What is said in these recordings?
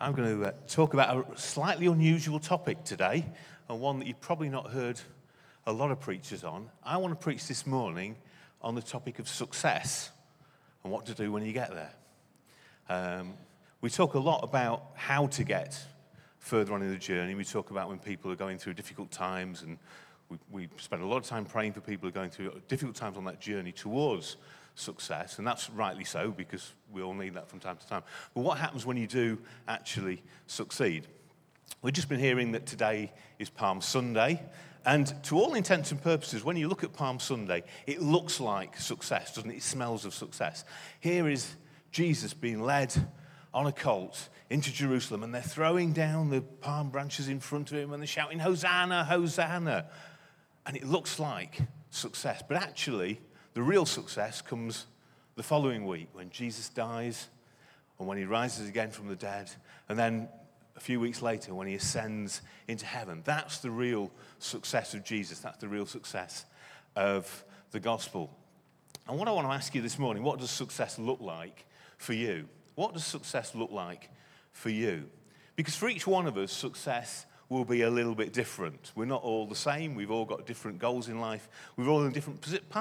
I'm going to talk about a slightly unusual topic today, and one that you've probably not heard a lot of preachers on. I want to preach this morning on the topic of success and what to do when you get there. We talk a lot about how to get further on in the journey. We talk about when people are going through difficult times, and we spend a lot of time praying for people who are going through difficult times on that journey towards success, and that's rightly so, because we all need that from time to time. But what happens when you do actually succeed? We've just been hearing that today is Palm Sunday, and to all intents and purposes, when you look at Palm Sunday, it looks like success, doesn't it? It smells of success. Here is Jesus being led on a colt into Jerusalem, and they're throwing down the palm branches in front of him, and they're shouting, "Hosanna, Hosanna." And it looks like success, but actually, the real success comes the following week when Jesus dies and when he rises again from the dead, and then a few weeks later when he ascends into heaven. That's the real success of Jesus. That's the real success of the gospel. And what I want to ask you this morning, what does success look like for you? What does success look like for you? Because for each one of us, success will be a little bit different. We're not all the same. We've all got different goals in life. We're all in different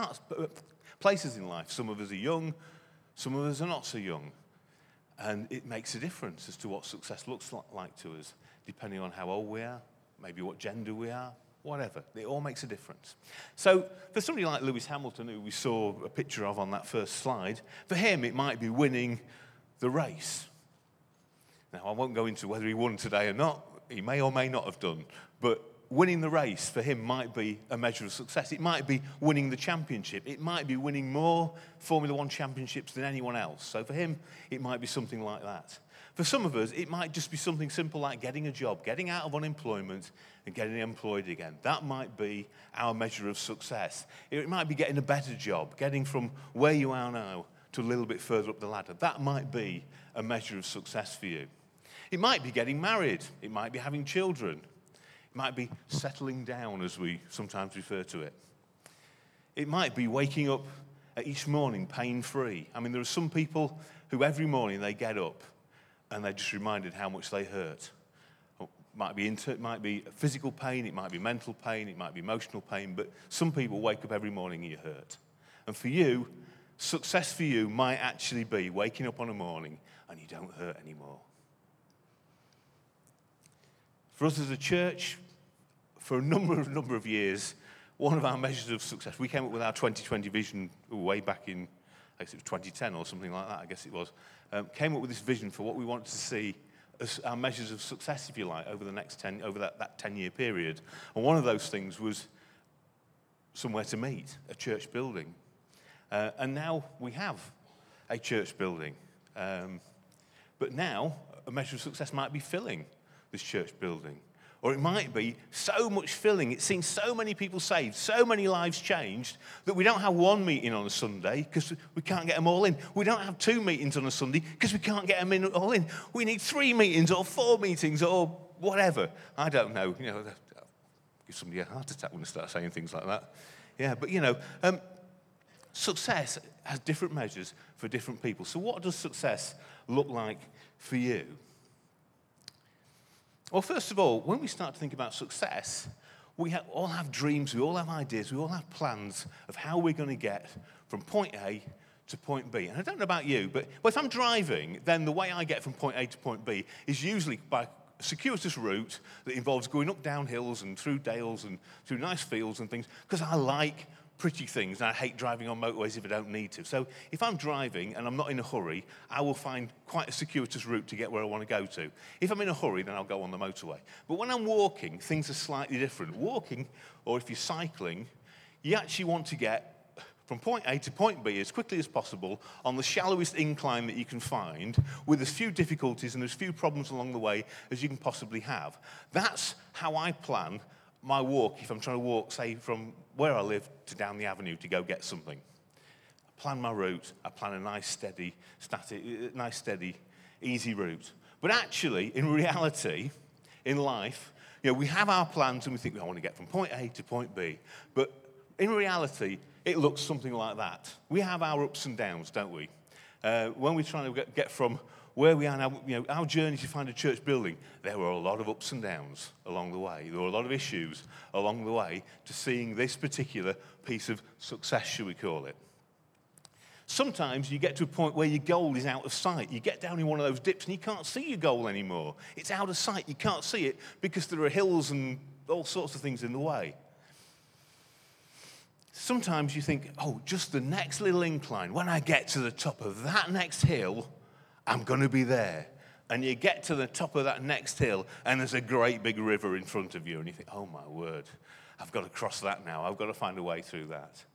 places in life. Some of us are young. Some of us are not so young. And it makes a difference as to what success looks like to us, depending on how old we are, maybe what gender we are, whatever. It all makes a difference. So for somebody like Lewis Hamilton, who we saw a picture of on that first slide, for him it might be winning the race. Now, I won't go into whether he won today or not. He may or may not have done, but winning the race for him might be a measure of success. It might be winning the championship. It might be winning more Formula One championships than anyone else. So for him, it might be something like that. For some of us, it might just be something simple like getting a job, getting out of unemployment and getting employed again. That might be our measure of success. It might be getting a better job, getting from where you are now to a little bit further up the ladder. That might be a measure of success for you. It might be getting married. It might be having children. It might be settling down, as we sometimes refer to it. It might be waking up each morning pain-free. I mean, there are some people who every morning they get up and they're just reminded how much they hurt. It might be physical pain, it might be mental pain, it might be emotional pain, but some people wake up every morning and you're hurt. And for you, success for you might actually be waking up on a morning and you don't hurt anymore. For us as a church, for a number of years, one of our measures of success, we came up with our 2020 vision way back in, I guess it was 2010 or something like that, I guess it was, came up with this vision for what we wanted to see as our measures of success, if you like, over that 10-year period. And one of those things was somewhere to meet, a church building. And now we have a church building. But now, a measure of success might be filling this church building. Or it might be so much filling, it's seen so many people saved, so many lives changed, that we don't have one meeting on a Sunday because we can't get them all in. We don't have 2 meetings on a Sunday because we can't get them all in. We need 3 meetings or 4 meetings or whatever. I don't know. You know, give somebody a heart attack when they start saying things like that. Yeah, but success has different measures for different people. So what does success look like for you? Well, first of all, when we start to think about success, we all have dreams, we all have ideas, we all have plans of how we're going to get from point A to point B. And I don't know about you, but if I'm driving, then the way I get from point A to point B is usually by a circuitous route that involves going up down hills and through dales and through nice fields and things, because I like pretty things, and I hate driving on motorways if I don't need to. So if I'm driving and I'm not in a hurry, I will find quite a circuitous route to get where I want to go to. If I'm in a hurry, then I'll go on the motorway. But when I'm walking, things are slightly different. Walking, or if you're cycling, you actually want to get from point A to point B as quickly as possible on the shallowest incline that you can find, with as few difficulties and as few problems along the way as you can possibly have. That's how I plan my walk if I'm trying to walk, say, from where I live to down the avenue to go get something. I plan my route. I plan a nice, steady, easy route. But actually, in reality, in life, we have our plans and we think, I want to get from point A to point B. But in reality, it looks something like that. We have our ups and downs, don't we? When we're trying to get from where we are now, our journey to find a church building, there were a lot of ups and downs along the way. There were a lot of issues along the way to seeing this particular piece of success, shall we call it. Sometimes you get to a point where your goal is out of sight. You get down in one of those dips and you can't see your goal anymore. It's out of sight. You can't see it because there are hills and all sorts of things in the way. Sometimes you think, just the next little incline. When I get to the top of that next hill, I'm going to be there. And you get to the top of that next hill and there's a great big river in front of you. And you think, oh my word, I've got to cross that now. I've got to find a way through that.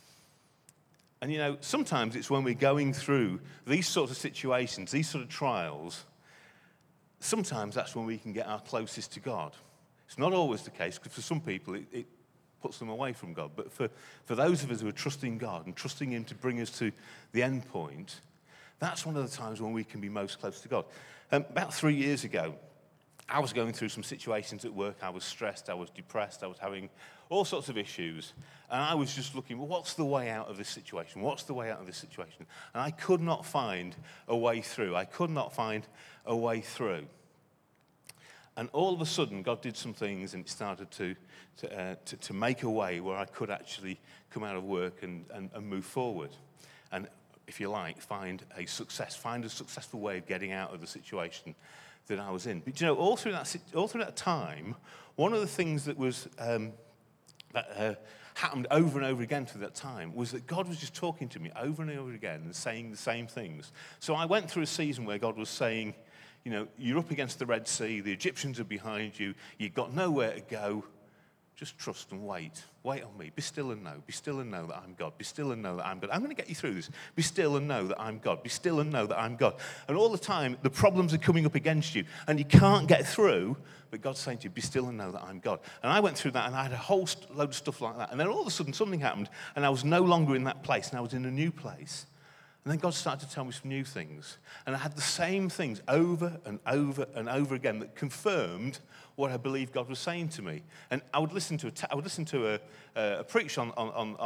And sometimes it's when we're going through these sorts of situations, these sort of trials, sometimes that's when we can get our closest to God. It's not always the case, because for some people it puts them away from God. But for those of us who are trusting God and trusting Him to bring us to the end point, that's one of the times when we can be most close to God. About 3 years ago, I was going through some situations at work. I was stressed, I was depressed, I was having all sorts of issues. And I was just looking, what's the way out of this situation? What's the way out of this situation? And I could not find a way through. I could not find a way through. And all of a sudden, God did some things, and it started to make a way where I could actually come out of work and move forward. And if you like, find a successful way of getting out of the situation that I was in. But all through that time, one of the things that was that happened over and over again through that time was that God was just talking to me over and over again and saying the same things. So I went through a season where God was saying, you're up against the Red Sea, the Egyptians are behind you, you've got nowhere to go. Just trust and wait. Wait on me. Be still and know. Be still and know that I'm God. Be still and know that I'm God. I'm going to get you through this. Be still and know that I'm God. Be still and know that I'm God. And all the time, the problems are coming up against you, and you can't get through, but God's saying to you, be still and know that I'm God. And I went through that, and I had a whole load of stuff like that. And then all of a sudden, something happened, and I was no longer in that place, and I was in a new place. And then God started to tell me some new things. And I had the same things over and over and over again that confirmed what I believed God was saying to me. And I would listen to a preach on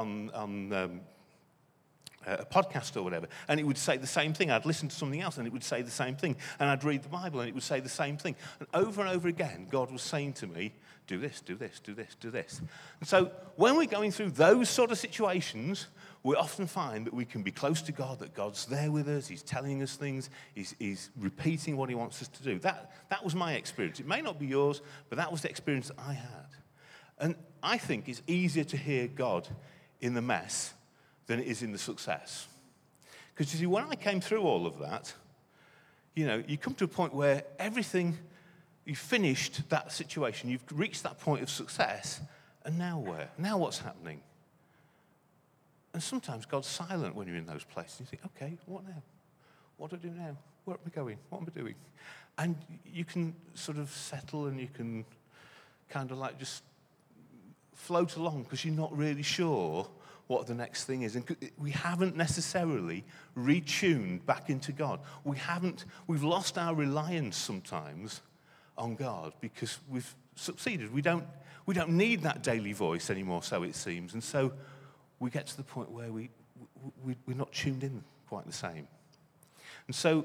a podcast or whatever, and it would say the same thing. I'd listen to something else, and it would say the same thing. And I'd read the Bible, and it would say the same thing. And over again, God was saying to me, do this, do this, do this, do this. And so when we're going through those sort of situations, we often find that we can be close to God, that God's there with us, He's telling us things, He's repeating what He wants us to do. That was my experience. It may not be yours, but that was the experience that I had. And I think it's easier to hear God in the mess than it is in the success. Because you see, when I came through all of that, you come to a point where you've finished that situation, you've reached that point of success, and now where? Now what's happening? And sometimes God's silent when you're in those places. You think, okay, what now? What do I do now? Where am I going? What am I doing? And you can sort of settle, and you can kind of like just float along because you're not really sure what the next thing is. And we haven't necessarily retuned back into God. We've lost our reliance sometimes on God because we've succeeded. We don't need that daily voice anymore, so it seems. And so we get to the point where we're not tuned in quite the same. And so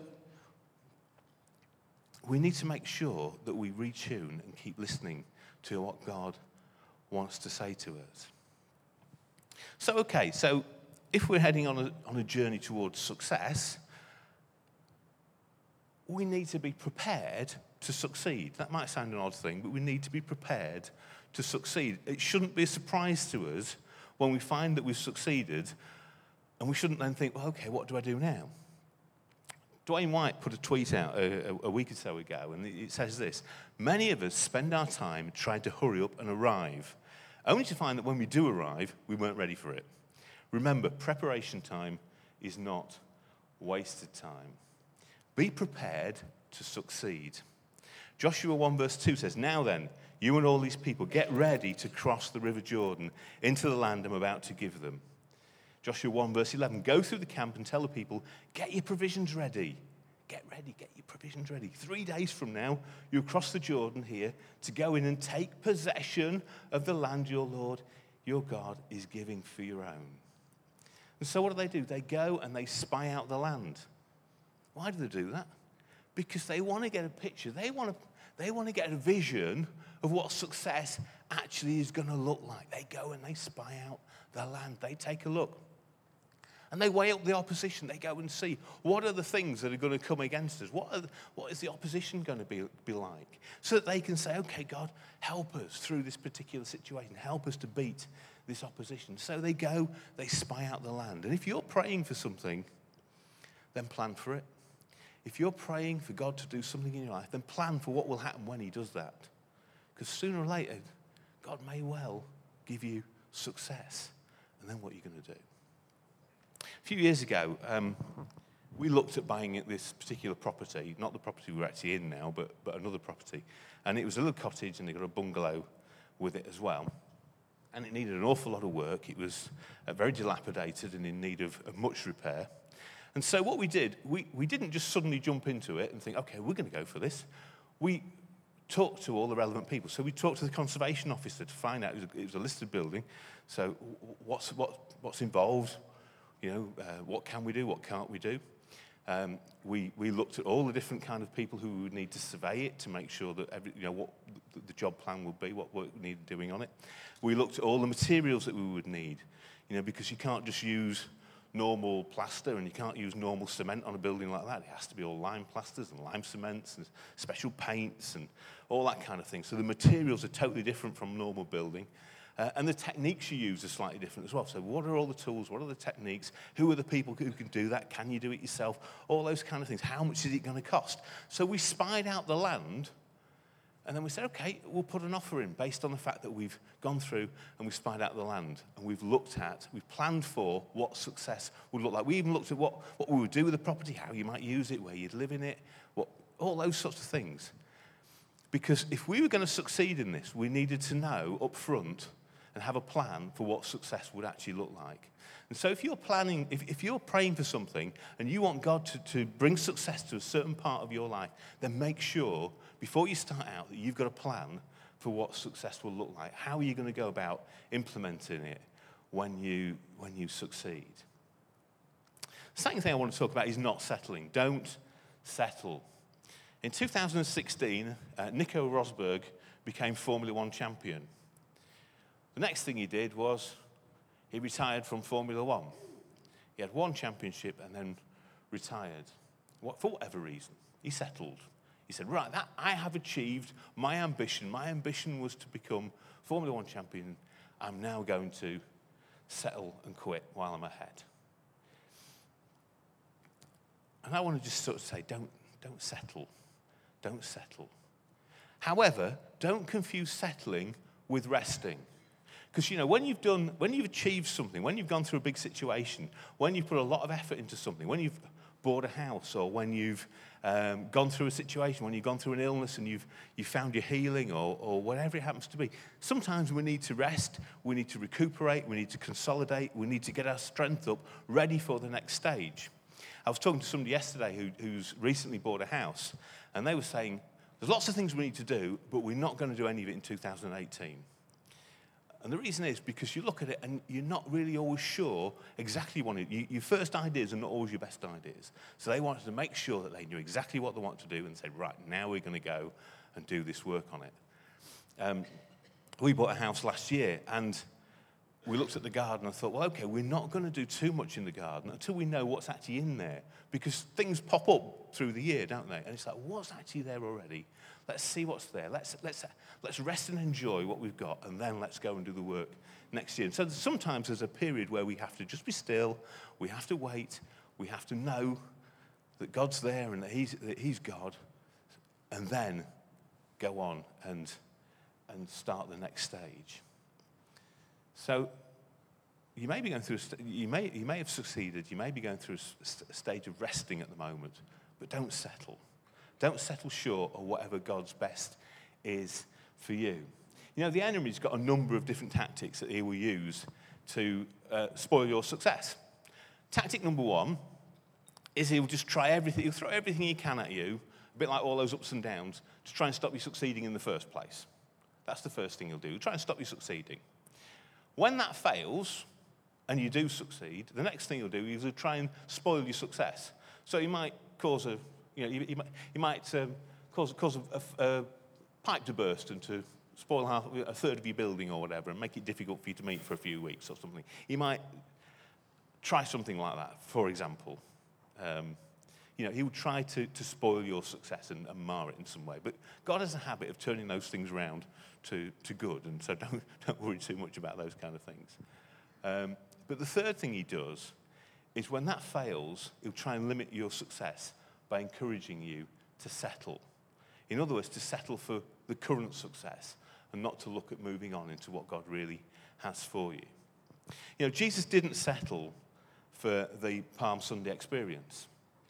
we need to make sure that we retune and keep listening to what God wants to say to us. So if we're heading on a journey towards success, we need to be prepared to succeed. That might sound an odd thing, but we need to be prepared to succeed. It shouldn't be a surprise to us when we find that we've succeeded, and we shouldn't then think, well, okay, what do I do now? Dwayne White put a tweet out a week or so ago, and it says this: many of us spend our time trying to hurry up and arrive, only to find that when we do arrive, we weren't ready for it. Remember, preparation time is not wasted time. Be prepared to succeed. Joshua 1 verse 2 says, now then, you and all these people, get ready to cross the river Jordan into the land I'm about to give them. Joshua 1 verse 11, go through the camp and tell the people, get your provisions ready. Get ready, get your provisions ready. 3 days from now, you'll cross the Jordan here to go in and take possession of the land your Lord, your God, is giving for your own. And so what do? They go and they spy out the land. Why do they do that? because they want to get a picture. They want to get a vision of what success actually is going to look like. They go and they spy out the land. They take a look. And they weigh up the opposition. They go and see, what are the things that are going to come against us? What is the opposition going to be like? So that they can say, okay, God, help us through this particular situation. Help us to beat this opposition. So they go, they spy out the land. And if you're praying for something, then plan for it. If you're praying for God to do something in your life, then plan for what will happen when he does that. Because sooner or later, God may well give you success. And then what are you going to do? A few years ago, we looked at buying this particular property, not the property we're actually in now, but another property. And it was a little cottage, and they got a bungalow with it as well. And it needed an awful lot of work. It was very dilapidated and in need of much repair. And so what we did, we didn't just suddenly jump into it and think, okay, we're going to go for this. We talked to all the relevant people. So we talked to the conservation officer to find out it was a listed building. So what's involved? What can we do? What can't we do? We looked at all the different kind of people who would need to survey it to make sure that what the job plan would be, what work we needed doing on it. We looked at all the materials that we would need, because you can't just use normal plaster and you can't use normal cement on a building like that. It has to be all lime plasters and lime cements and special paints and all that kind of thing. So the materials are totally different from normal building. And the techniques you use are slightly different as well. So what are all the tools? What are the techniques? Who are the people who can do that? Can you do it yourself? All those kind of things. How much is it going to cost? So we spied out the land, and then we said, okay, we'll put an offer in based on the fact that we've gone through and we've spied out the land, and we've planned for what success would look like. We even looked at what we would do with the property, how you might use it, where you'd live in it, all those sorts of things. Because if we were going to succeed in this, we needed to know up front and have a plan for what success would actually look like. And so if you're planning, if you're praying for something and you want God to bring success to a certain part of your life, then make sure before you start out that you've got a plan for what success will look like. How are you going to go about implementing it when you succeed? The second thing I want to talk about is not settling. Don't settle. In 2016, Nico Rosberg became Formula One champion. The next thing he did was he retired from Formula One. He had one championship and then retired. For whatever reason, he settled. He said, right, I have achieved my ambition. My ambition was to become Formula One champion. I'm now going to settle and quit while I'm ahead. And I want to just sort of say, don't settle. Don't settle. However, don't confuse settling with resting. Because, when you've achieved something, when you've gone through a big situation, when you've put a lot of effort into something, when you've bought a house, or when you've gone through a situation, when you've gone through an illness and you've found your healing, or whatever it happens to be, sometimes we need to rest, we need to recuperate, we need to consolidate, we need to get our strength up, ready for the next stage. I was talking to somebody yesterday who's recently bought a house, and they were saying, there's lots of things we need to do, but we're not going to do any of it in 2018. And the reason is because you look at it and you're not really always sure exactly what your first ideas are not always your best ideas. So they wanted to make sure that they knew exactly what they want to do and said, right, now we're going to go and do this work on it. We bought a house last year, and we looked at the garden and thought, well, okay, we're not going to do too much in the garden until we know what's actually in there, because things pop up through the year, don't they? And it's like, what's actually there already? Let's see what's there. Let's rest and enjoy what we've got, and then let's go and do the work next year. And so sometimes there's a period where we have to just be still, we have to wait, we have to know that God's there and that He's God, and then go on and start the next stage. So you may be going through you may have succeeded. You may be going through a stage of resting at the moment, but don't settle. Don't settle short of whatever God's best is for you. The enemy's got a number of different tactics that he will use to spoil your success. Tactic number one is he'll just try everything. He'll throw everything he can at you, a bit like all those ups and downs, to try and stop you succeeding in the first place. That's the first thing he'll do. He'll try and stop you succeeding. When that fails, and you do succeed, the next thing he'll do is he'll try and spoil your success. So he might cause a You might cause a pipe to burst and to spoil a third of your building or whatever and make it difficult for you to meet for a few weeks or something. You might try something like that, for example. He would try to spoil your success and mar it in some way. But God has a habit of turning those things around to good, and so don't worry too much about those kind of things. But the third thing he does is when that fails, he'll try and limit your success by encouraging you to settle. In other words, to settle for the current success and not to look at moving on into what God really has for you. Jesus didn't settle for the Palm Sunday experience.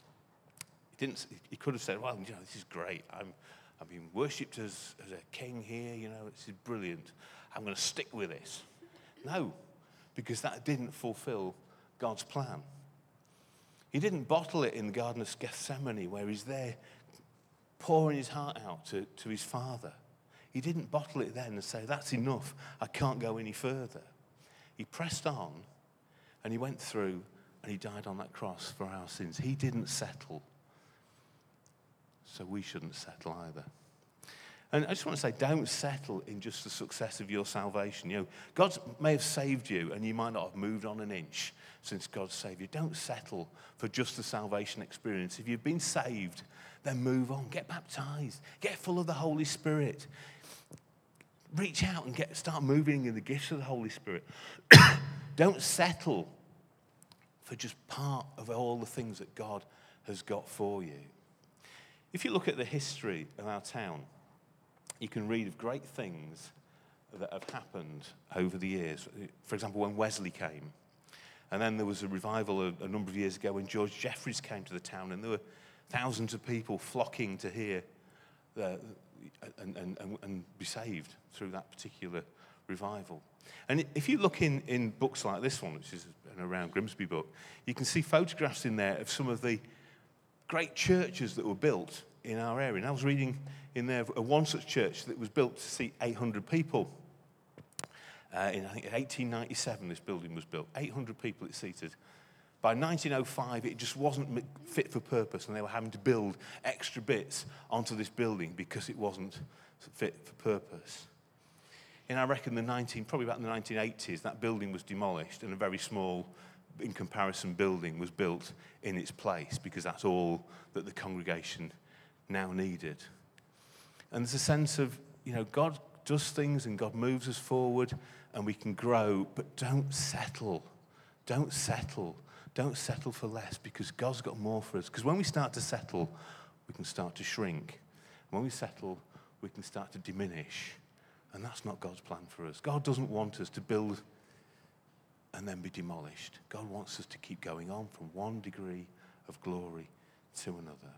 He could have said, well, this is great. I've been worshipped as a king here, this is brilliant. I'm going to stick with this. No, because that didn't fulfill God's plan. He didn't bottle it in the Garden of Gethsemane where he's there pouring his heart out to his Father. He didn't bottle it then and say, that's enough, I can't go any further. He pressed on and he went through and he died on that cross for our sins. He didn't settle. So we shouldn't settle either. And I just want to say, don't settle in just the success of your salvation. God may have saved you and you might not have moved on an inch since God saved you. Don't settle for just the salvation experience. If you've been saved, then move on. Get baptized. Get full of the Holy Spirit. Reach out and start moving in the gifts of the Holy Spirit. Don't settle for just part of all the things that God has got for you. If you look at the history of our town, you can read of great things that have happened over the years. For example, when Wesley came, and then there was a revival a number of years ago when George Jeffreys came to the town, and there were thousands of people flocking to hear and be saved through that particular revival. And if you look in books like this one, which is an Around Grimsby book, you can see photographs in there of some of the great churches that were built in our area. And I was reading in there of one such church that was built to seat 800 people. I think in 1897 this building was built. 800 people it seated. By 1905 it just wasn't fit for purpose, and they were having to build extra bits onto this building because it wasn't fit for purpose. And I reckon probably about the 1980s, that building was demolished and a very small, in comparison, building was built in its place because that's all that the congregation now needed. And there's a sense of, God does things and God moves us forward and we can grow, but don't settle. Don't settle. Don't settle for less, because God's got more for us. Because when we start to settle, we can start to shrink. When we settle, we can start to diminish. And that's not God's plan for us. God doesn't want us to build and then be demolished. God wants us to keep going on from one degree of glory to another.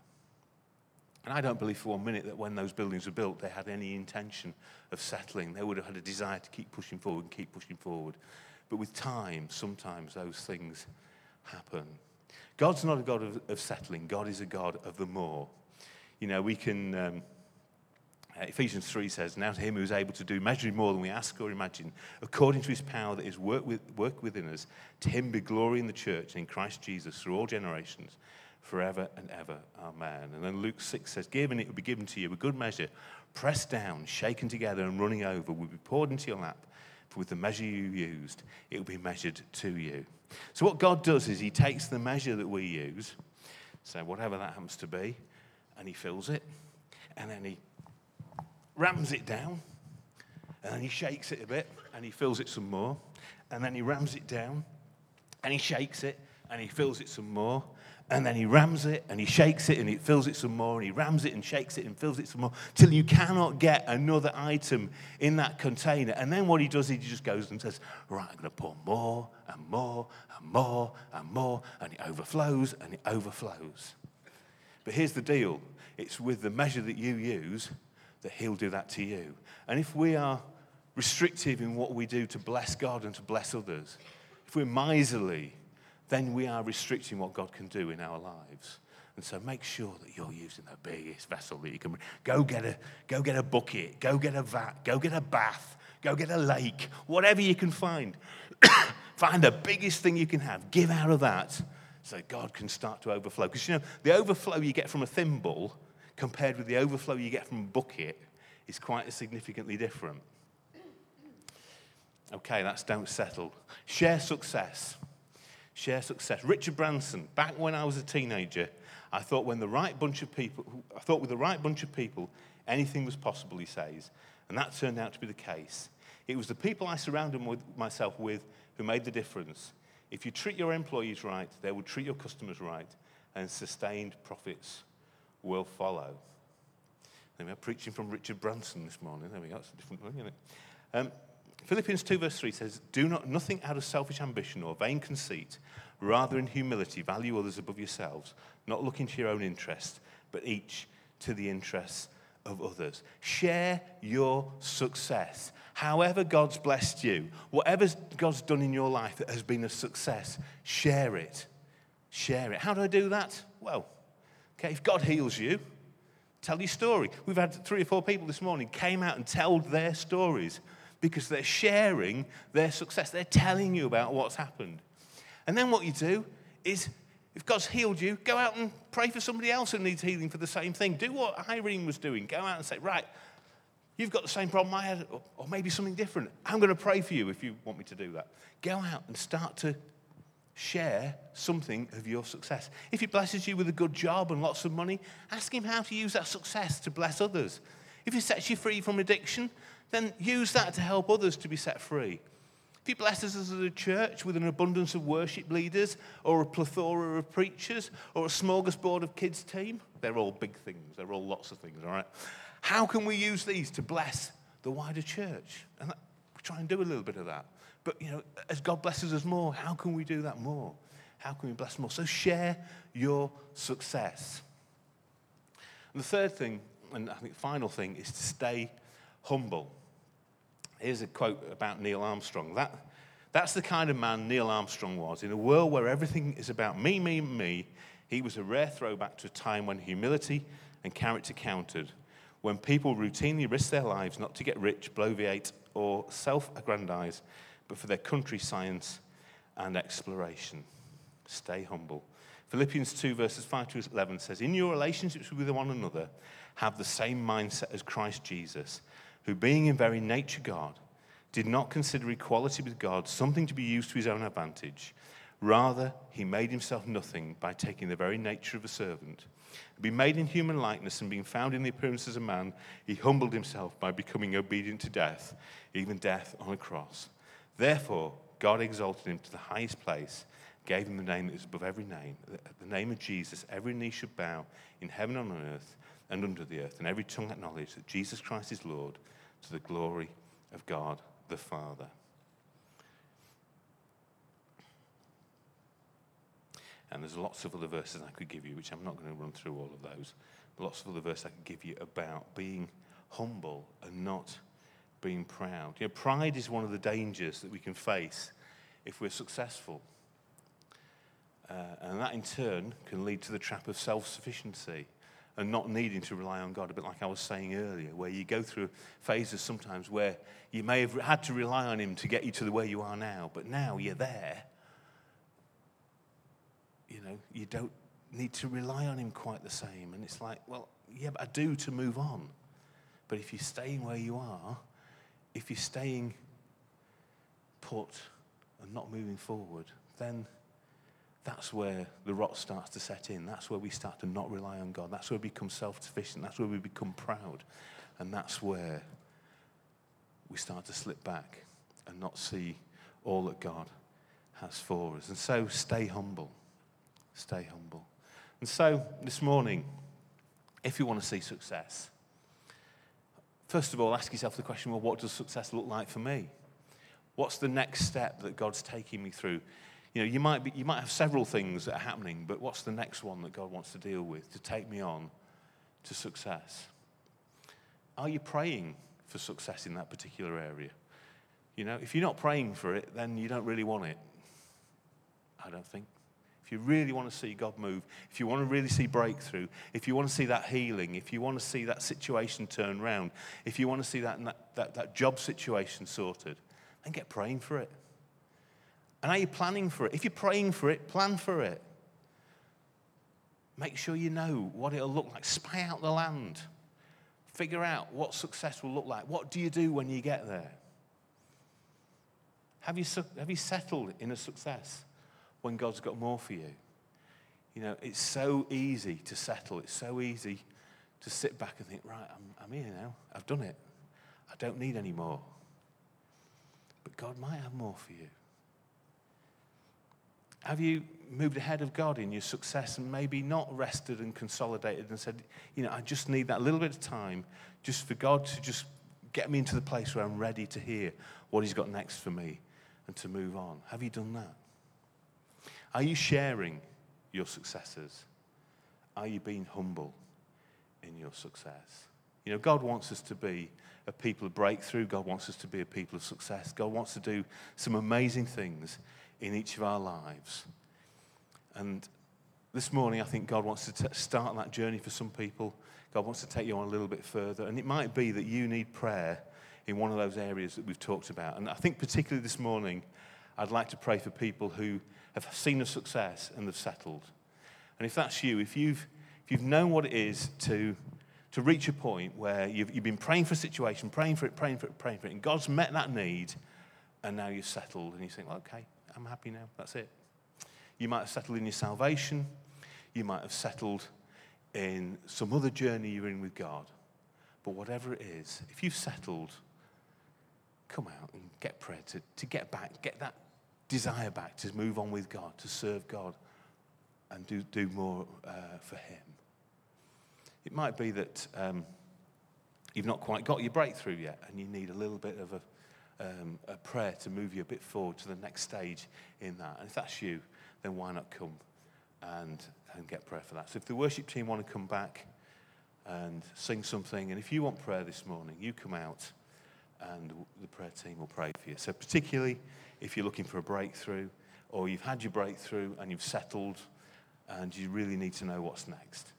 And I don't believe for 1 minute that when those buildings were built, they had any intention of settling. They would have had a desire to keep pushing forward and keep pushing forward. But with time, sometimes those things happen. God's not a God of settling. God is a God of the more. We can... Ephesians 3 says, now to him who is able to do measurably more than we ask or imagine, according to his power that is work within us, to him be glory in the church and in Christ Jesus through all generations, forever and ever. Amen. And then Luke 6 says, give and it will be given to you, a good measure, pressed down, shaken together and running over, will be poured into your lap. For with the measure you used, it will be measured to you. So what God does is he takes the measure that we use, so whatever that happens to be, and he fills it, and then he rams it down, and then he shakes it a bit, and he fills it some more, and then he rams it down, and he shakes it, and he fills it some more, and then he rams it, and he shakes it, and he fills it some more, and he rams it and shakes it and fills it some more, till you cannot get another item in that container. And then what he does is he just goes and says, right, I'm going to pour more and more and more and more, and it overflows and it overflows. But here's the deal. It's with the measure that you use that he'll do that to you. And if we are restrictive in what we do to bless God and to bless others, if we're miserly, then we are restricting what God can do in our lives. And so make sure that you're using the biggest vessel that you can bring. Go get a bucket, go get a vat, go get a bath, go get a lake, whatever you can find. Find the biggest thing you can have. Give out of that so God can start to overflow. Because, the overflow you get from a thimble compared with the overflow you get from a bucket is quite significantly different. Okay, that's don't settle. Share success. Share success. Richard Branson, back when I was a teenager, I thought with the right bunch of people, anything was possible, he says. And that turned out to be the case. It was the people I surrounded myself with who made the difference. If you treat your employees right, they will treat your customers right, and sustained profits will follow. There we are, preaching from Richard Branson this morning. There we go, that's a different one, isn't it? Philippians 2 verse 3 says, do nothing out of selfish ambition or vain conceit, rather in humility value others above yourselves, not looking to your own interest, but each to the interests of others. Share your success. However God's blessed you, whatever God's done in your life that has been a success, share it. Share it. How do I do that? Well, okay, if God heals you, tell your story. We've had 3 or 4 people this morning came out and told their stories because they're sharing their success. They're telling you about what's happened. And then what you do is, if God's healed you, go out and pray for somebody else who needs healing for the same thing. Do what Irene was doing. Go out and say, right, you've got the same problem I had, or maybe something different. I'm going to pray for you if you want me to do that. Go out and start to share something of your success. If he blesses you with a good job and lots of money, ask him how to use that success to bless others. If he sets you free from addiction, then use that to help others to be set free. If he blesses us as a church with an abundance of worship leaders or a plethora of preachers or a smorgasbord of kids team, they're all big things. They're all lots of things, all right? How can we use these to bless the wider church? And we try and do a little bit of that. But, as God blesses us more, how can we do that more? How can we bless more? So share your success. And the third thing, and I think final thing, is to stay humble. Here's a quote about Neil Armstrong. That's the kind of man Neil Armstrong was. In a world where everything is about me, me, me, he was a rare throwback to a time when humility and character counted, when people routinely risked their lives not to get rich, bloviate, or self-aggrandize, but for their country, science, and exploration. Stay humble. Philippians 2 verses 5 to 11 says, in your relationships with one another, have the same mindset as Christ Jesus, who being in very nature God, did not consider equality with God something to be used to his own advantage. Rather, he made himself nothing by taking the very nature of a servant. Being made in human likeness and being found in the appearance as a man, he humbled himself by becoming obedient to death, even death on a cross. Therefore, God exalted him to the highest place, gave him the name that is above every name. At the name of Jesus, every knee should bow in heaven and on earth and under the earth, and every tongue acknowledge that Jesus Christ is Lord, to the glory of God the Father. And there's lots of other verses I could give you, which I'm not going to run through all of those. Lots of other verses I could give you about being humble and not being proud. Pride is one of the dangers that we can face if we're successful. And that in turn can lead to the trap of self-sufficiency and not needing to rely on God, a bit like I was saying earlier, where you go through phases sometimes where you may have had to rely on him to get you to where you are now, but now you're there. You don't need to rely on him quite the same. And it's like, well, yeah, but I do to move on. But if you're staying where you are, if you're staying put and not moving forward, then that's where the rot starts to set in. That's where we start to not rely on God. That's where we become self-sufficient. That's where we become proud. And that's where we start to slip back and not see all that God has for us. And so stay humble. Stay humble. And so this morning, if you want to see success, first of all, ask yourself the question, well, what does success look like for me? What's the next step that God's taking me through? You might have several things that are happening, but what's the next one that God wants to deal with to take me on to success? Are you praying for success in that particular area? If you're not praying for it, then you don't really want it, I don't think. If you really want to see God move, if you want to really see breakthrough, if you want to see that healing, if you want to see that situation turn around, if you want to see that job situation sorted, then get praying for it. And are you planning for it? If you're praying for it, plan for it. Make sure you know what it'll look like. Spy out the land. Figure out what success will look like. What do you do when you get there? Have you settled in a success when God's got more for you? You know, it's so easy to settle. It's so easy to sit back and think, right, I'm here now. I've done it. I don't need any more. But God might have more for you. Have you moved ahead of God in your success and maybe not rested and consolidated and said, you know, I just need that little bit of time just for God to just get me into the place where I'm ready to hear what he's got next for me and to move on? Have you done that? Are you sharing your successes? Are you being humble in your success? You know, God wants us to be a people of breakthrough. God wants us to be a people of success. God wants to do some amazing things in each of our lives. And this morning, I think God wants to start that journey for some people. God wants to take you on a little bit further. And it might be that you need prayer in one of those areas that we've talked about. And I think particularly this morning, I'd like to pray for people who have seen a success and have settled. And if that's you, if you've known what it is to reach a point where you've been praying for a situation, praying for it, and God's met that need, and now you're settled, and you think, well, okay, I'm happy now, that's it. You might have settled in your salvation. You might have settled in some other journey you're in with God. But whatever it is, if you've settled, come out and get prayer to get back, get that desire back to move on with God, to serve God and do more for him. It might be that you've not quite got your breakthrough yet and you need a little bit of a prayer to move you a bit forward to the next stage in that. And if that's you, then why not come and get prayer for that? So if the worship team want to come back and sing something, and if you want prayer this morning, you come out and the prayer team will pray for you. So particularly if you're looking for a breakthrough or you've had your breakthrough and you've settled and you really need to know what's next.